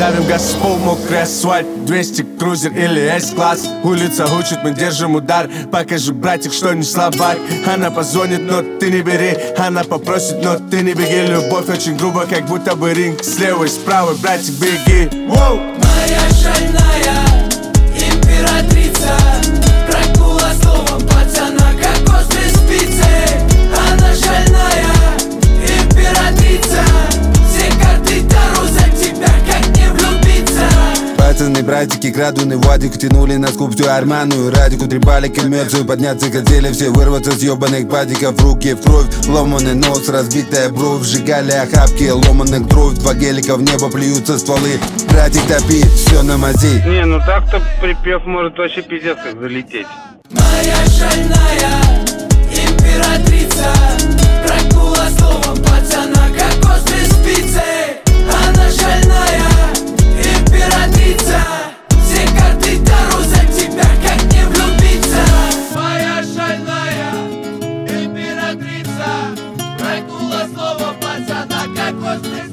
Давим газ в пол, мокрый асфальт, 200 крузер или S-класс. Улица учит, мы держим удар. Покажи, братик, что не слабак. Она позвонит, но ты не бери. Она попросит, но ты не беги. Любовь очень грубо, как будто бы ринг. Слева и справа, братик, беги. Воу! Моя шальная императрица прогула словом пацана, как острые спицы. Она шальная императрица, все карты Таро за тебя, как не влюбиться. Пацаны, братики, крадуны Вадику тянули на скуп всю армяную радику. Трепали коммерцию, подняться хотели все, вырваться с ебаных падиков. Руки в кровь, ломаный нос, разбитая бровь. Сжигали охапки ломаных дров. Два гелика в небо плюются стволы. Братик, топи, все на мази. Не, ну так-то припев может вообще пиздец как залететь. Моя шальная императрица прогула словом пацана, как острые спицы. Она шальная императрица, все карты Таро за тебя, как не влюбиться. Моя шальная императрица прогула словом пацана, как острые спицы.